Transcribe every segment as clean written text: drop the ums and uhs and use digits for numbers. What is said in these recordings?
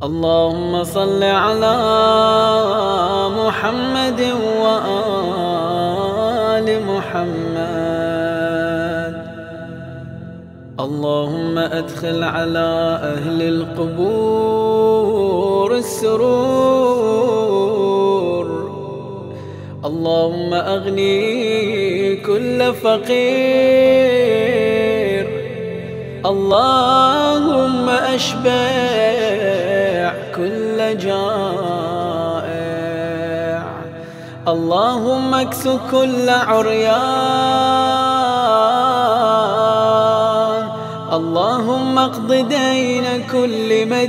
اللهم صل على محمد وآل محمد. اللهم أدخل على أهل القبور السرور. اللهم أغني كل فقير. اللهم أشبع كل جائع. اللهم اكس كل عريان. اللهم اقض دين كل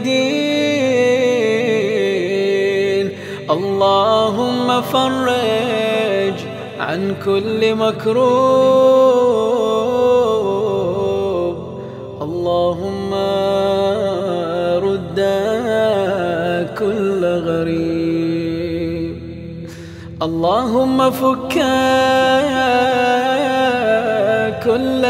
مدين. اللهم فرج عن كل مكروب. اللهم رد كل غريب. اللهم فك كل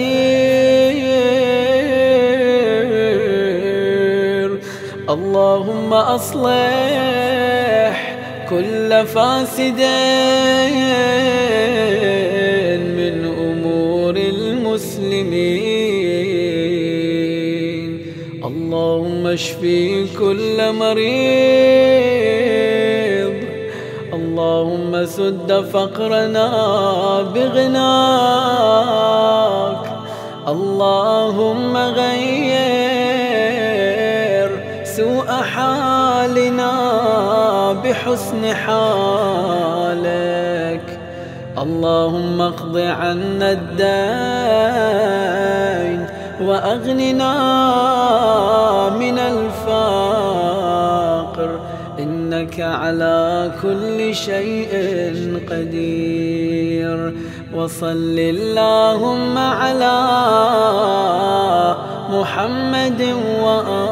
أسير. اللهم أصلح كل فاسد من أمور المسلمين. اللهم اشفي كل مريض. اللهم سد فقرنا بغناك. اللهم غير سوء حالنا بحسن حالك. اللهم اقض عنا الدين وأغننا من الفقر. إنك على كل شيء قدير. وصل اللهم على محمد وآله